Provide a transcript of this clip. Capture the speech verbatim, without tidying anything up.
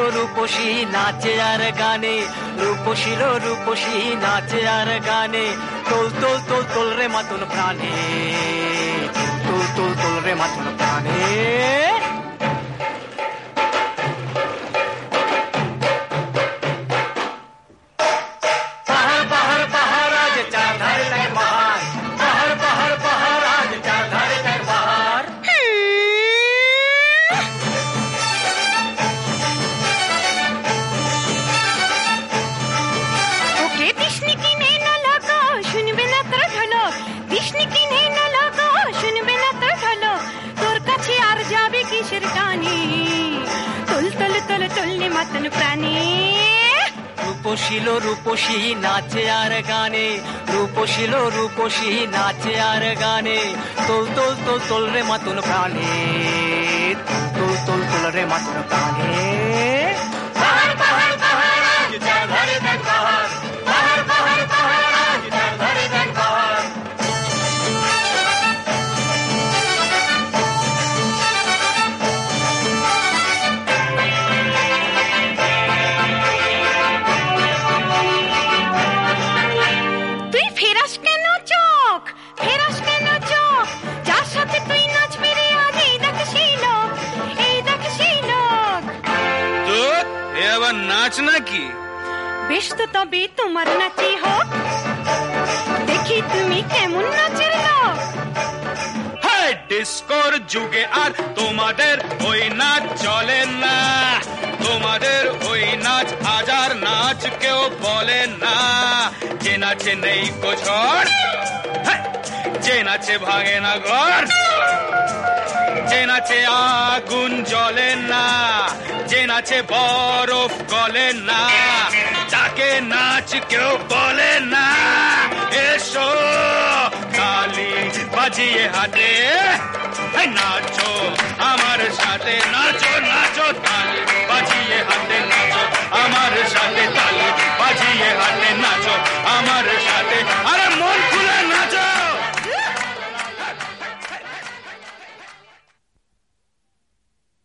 রূপসী নাচে আর গানে, রূপসীর রূপসী নাচে আর গানে, তোল তোল তোল তোল রে মাতুল প্রাণে, তোল তোল তোল রে মাতুল প্রাণে। রূপসীল রূপসী নাচে আর গানে, রূপসীল রূপসী নাচে আর গানে, তোল তোল তোল তোল রে মাতুল প্রাণে, তোল তোল তোল রে মাতুল প্রাণে। পাহাড় পাহাড় পাহাড় আজ যার ধারে দেখ পাহাড়, পাহাড় পাহাড় পাহাড় আজ যার ধারে দেখ পাহাড়। নাচ নাকি? বেশ তো তবে তোমার নাচই হোক, দেখি তুমি কেমন নাচের লোক। হ্যাঁ, ডিস্কোর যুগে আর তোমাদের ওই নাচ চলে না, তোমাদের ওই নাচ হাজার নাচ কেউ বলে না। যে নাচে নেই কোছর, যে নাচে ভাঙে না ঘর, যে নাচে আগুন জ্বলে না, যে নাচে বরফ গলে না, তাকে নাচ কেউ বলে না। এসো তালি বাজিয়ে হাতে, নাচো আমার সাথে, নাচো নাচো তালি বাজিয়ে হাতে, নাচো আমার সাথে, তালি বাজিয়ে হাতে নাচো আমার সাথে। আরে মন খুলে